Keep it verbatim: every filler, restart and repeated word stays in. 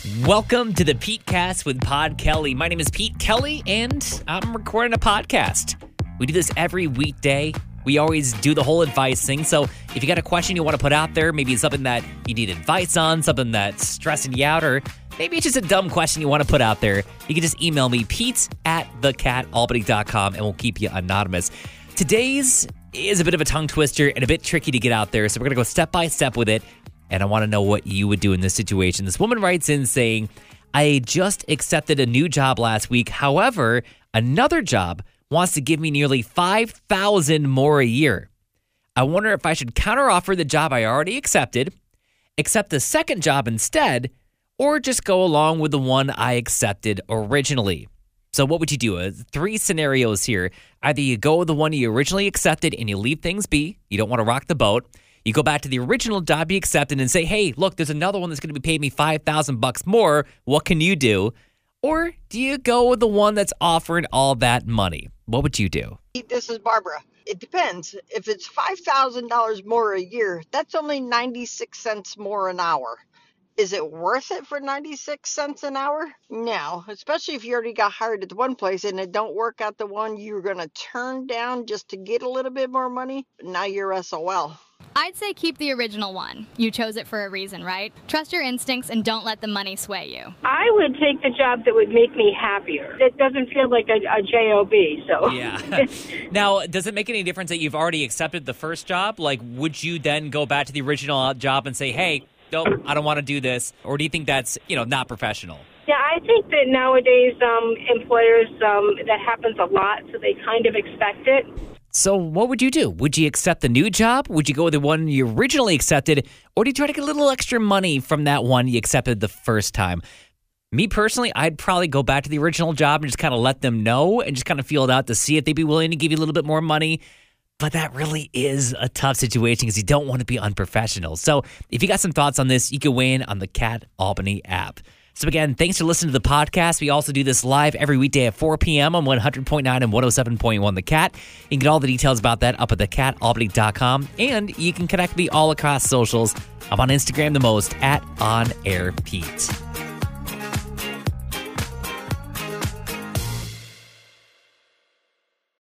Welcome to the Pete Cast with Pod Kelly. My name is Pete Kelly, and I'm recording a podcast. We do this every weekday. We always do the whole advice thing. So if you got a question you want to put out there, maybe it's something that you need advice on, something that's stressing you out, or maybe it's just a dumb question you want to put out there, you can just email me, Pete at the cat albany dot com, and we'll keep you anonymous. Today's is a bit of a tongue twister and a bit tricky to get out there, so we're going to go step by step with it. And I want to know what you would do in this situation. This woman writes in saying, I just accepted a new job last week. However, another job wants to give me nearly five thousand dollars more a year. I wonder if I should counteroffer the job I already accepted, accept the second job instead, or just go along with the one I accepted originally. So what would you do? Uh, three scenarios here. Either you go with the one you originally accepted and you leave things be. You don't want to rock the boat. You go back to the original job you accepted and say, hey, look, there's another one that's going to be paying me five thousand bucks more. What can you do? Or do you go with the one that's offering all that money? What would you do? This is Barbara. It depends. If it's five thousand dollars more a year, that's only ninety-six cents more an hour. Is it worth it for ninety-six cents an hour? No, especially if you already got hired at the one place and it don't work out the one you're going to turn down just to get a little bit more money. Now you're S O L. I'd say keep the original one. You chose it for a reason, right? Trust your instincts and don't let the money sway you. I would take the job that would make me happier. It doesn't feel like a, a job, so. Yeah. Now, does it make any difference that you've already accepted the first job? Like, would you then go back to the original job and say, hey, nope, I don't want to do this? Or do you think that's, you know, not professional? Yeah, I think that nowadays um, employers, um, that happens a lot, so they kind of expect it. So what would you do? Would you accept the new job? Would you go with the one you originally accepted? Or do you try to get a little extra money from that one you accepted the first time? Me personally, I'd probably go back to the original job and just kind of let them know and just kind of feel it out to see if they'd be willing to give you a little bit more money. But that really is a tough situation because you don't want to be unprofessional. So if you got some thoughts on this, you can weigh in on the Cat Albany app. So again, thanks for listening to the podcast. We also do this live every weekday at four p.m. on one hundred point nine and one oh seven point one The Cat. You can get all the details about that up at the cat albany dot com. And you can connect me all across socials. I'm on Instagram the most, at On Air Pete.